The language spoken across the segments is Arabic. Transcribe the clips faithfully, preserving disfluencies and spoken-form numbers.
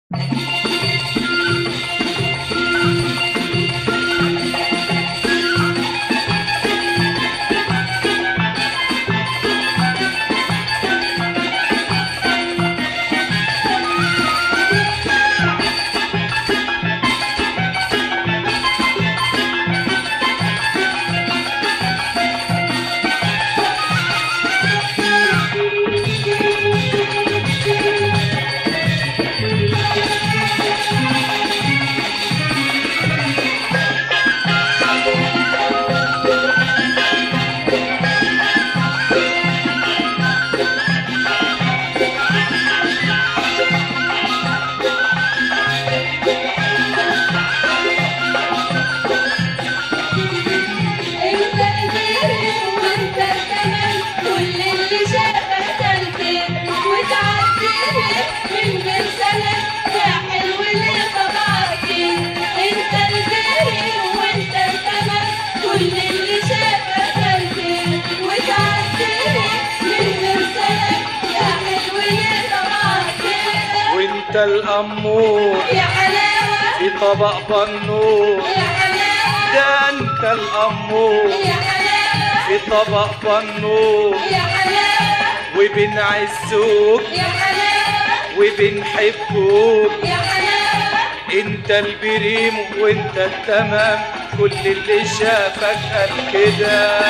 انت الأمور يا حلاوة في طبق بنور يا حلاوة ده انت الأمور يا حلاوة في طبق بنور يا حلاوة وبنعزوك يا حلاوة وبنحبوك يا حلاوة انت البريم وانت التمام كل اللي شافك قال كده.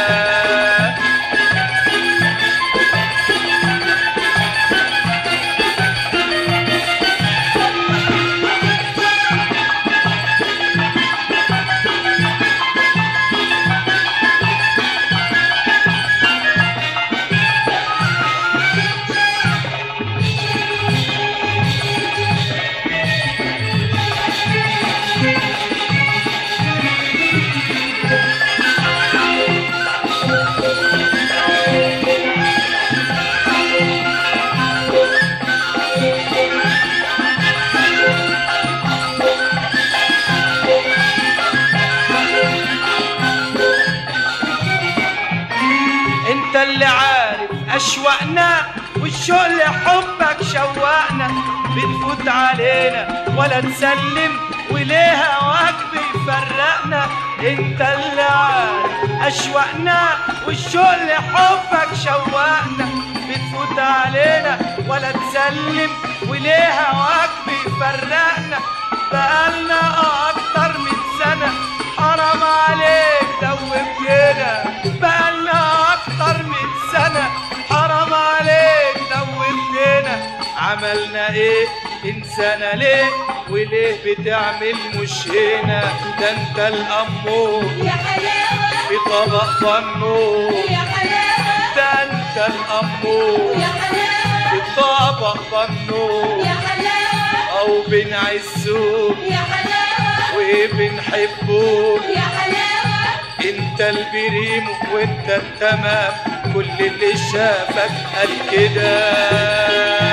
انت اللي عارف اشواقنا والشوق لحبك شوقنا بتفوت علينا ولا تسلم وليه هواك بيفرقنا. انت اللي عارف اشواقنا والشوق لحبك شوقنا بتفوت علينا ولا تسلم وليه هواك بيفرقنا. بقالنا اكتر من سنة حرام عليك دوبتنا، بقالنا اكتر من سنة حرام عليك دوبتنا. عملنا ايه انسانا ليه وليه بتعمل مش هنا؟ ده انت الأمور يا حلاوة في طبق بنور يا حلاوة ده انت الأمور يا حلاوة في طبق بنور يا حلاوة او بنعزوك يا حلاوة وبنحبوك يا حلاوة انت البريم وانت التمام كل اللي شافك قال كده.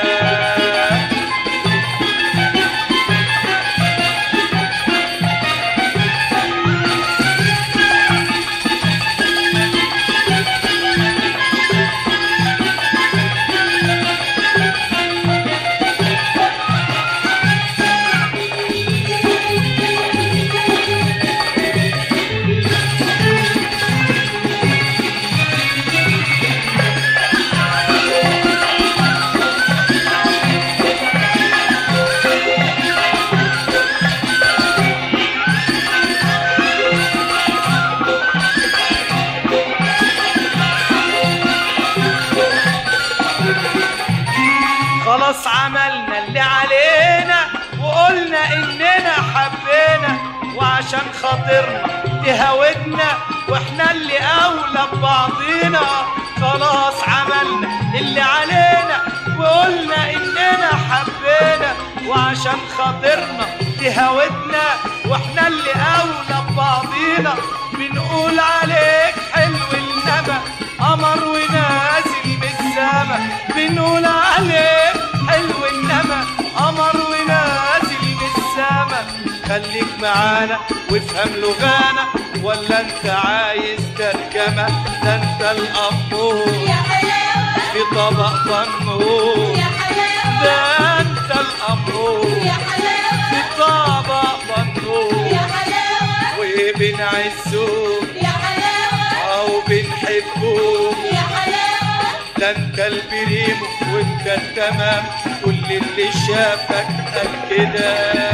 خلاص عملنا اللي علينا وقلنا اننا حبينا وعشان خاطرنا تهاودنا واحنا اللي اولى ببعضينا. خلاص عملنا اللي علينا وقلنا اننا حبينا وعشان خاطرنا تهاودنا واحنا اللي اولى ببعضينا. بنقول عليك حلو النبى قمر ونازل بالسما، بنقول عليك حلو النبى قمر ونازل بالسما. خليك معانا وافهم لغانا ولا انت عايز ترجمة؟ ده انت الأمور يا حلاوة في طبق بنور يا حلاوة ده انت الأمور يا حلاوة في طبق بنور يا حلاوة وبنعزهم يا حلاوة او بنحبهم. يا حلاوة ده انت البريم وانت التمام، كل اللي شافك قال كده.